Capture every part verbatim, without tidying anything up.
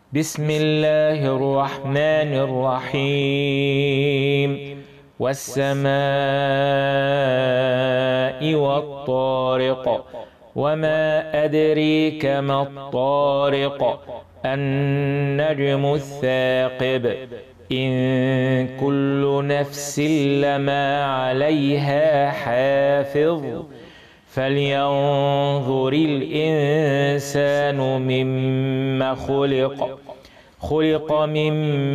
بسم الله الرحمن الرحيم. والسماء والطارق، وما أدريك ما الطارق، النجم الثاقب، إن كل نفس لما عليها حافظ، فلينظر الإنسان مما خلق خلق من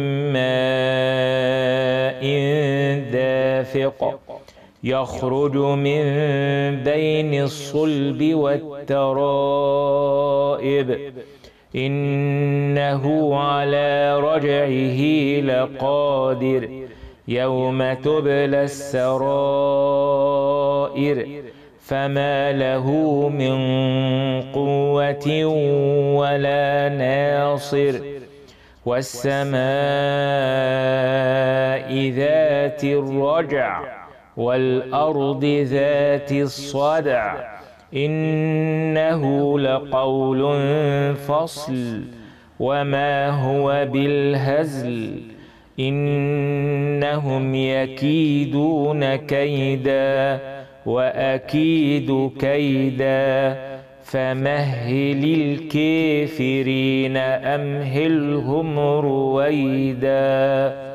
ماء دافق، يخرج من بين الصلب والترائب، إنه على رجعه لقادر، يوم تبلى السرائر، فما له من قوة ولا ناصر. والسماء ذات الرجع، والأرض ذات الصدع، إنه لقول فصل، وما هو بالهزل، إنهم يكيدون كيدا وأكيد كيدا، فمهل الكافرين أمهلهم رويدا.